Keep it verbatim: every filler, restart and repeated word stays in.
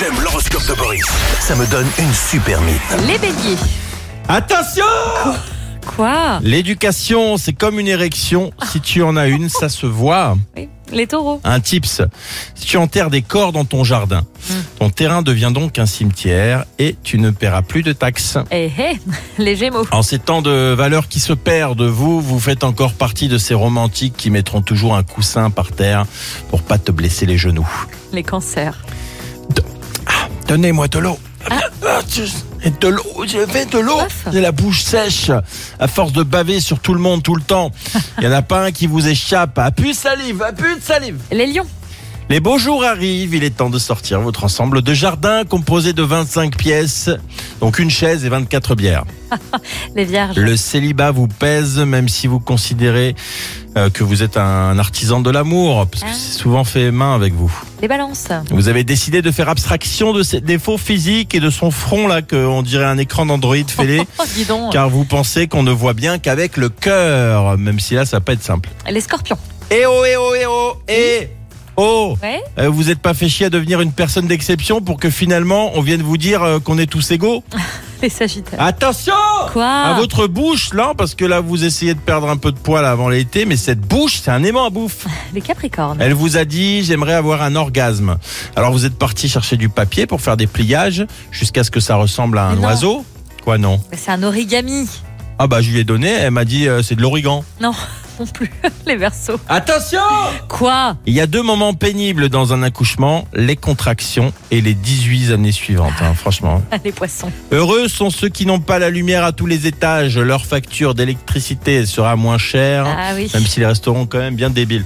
J'aime l'horoscope de Boris. Ça me donne une super mine. Les béliers. Attention! Quoi? L'éducation, c'est comme une érection. Si tu en as une, ça se voit. Oui. Les taureaux. Un tips. Si tu enterres des corps dans ton jardin, Mm. ton terrain devient donc un cimetière et tu ne paieras plus de taxes. Eh eh, les gémeaux. En ces temps de valeurs qui se perdent, vous, vous faites encore partie de ces romantiques qui mettront toujours un coussin par terre pour pas te blesser les genoux. Les cancers. Donnez-moi de l'eau. Ah, tu- De l'eau, je vais de l'eau. Soif. J'ai la bouche sèche, à force de baver sur tout le monde tout le temps. Il y en a pas un qui vous échappe. À plus de salive, à plus de salive. Les lions. Les beaux jours arrivent, il est temps de sortir votre ensemble de jardin composé de vingt-cinq pièces, donc une chaise et vingt-quatre bières. Les vierges. Le célibat vous pèse, même si vous considérez euh, que vous êtes un artisan de l'amour, parce que Ah. c'est souvent fait main avec vous. Les balances. Vous avez décidé de faire abstraction de ses défauts physiques et de son front, là, qu'on dirait un écran d'Android fêlé, Oh, dis donc. car vous pensez qu'on ne voit bien qu'avec le cœur, même si là, ça va pas être simple. Les scorpions. Eh oh, eh oh, eh oh, eh oh Ouais. Euh, Vous n'êtes pas fait chier à devenir une personne d'exception pour que finalement, on vienne vous dire euh, qu'on est tous égaux? Les sagittaires. Attention Quoi? à votre bouche, là, parce que là, vous essayez de perdre un peu de poids là, avant l'été, mais cette bouche, c'est un aimant à bouffe. Les capricornes. Elle vous a dit, j'aimerais avoir un orgasme. Alors vous êtes parti chercher du papier pour faire des pliages, jusqu'à ce que ça ressemble à un Mais non. oiseau. Quoi, non? Mais c'est un origami. Ah bah, je lui ai donné, elle m'a dit, euh, c'est de l'origan. Non, non plus. Les verseaux. Attention! Quoi? Il y a deux moments pénibles dans un accouchement, les contractions et les dix-huit années suivantes, hein, franchement. Les poissons. Heureux sont ceux qui n'ont pas la lumière à tous les étages. Leur facture d'électricité sera moins chère, Ah oui. même si les restaurants quand même bien débiles.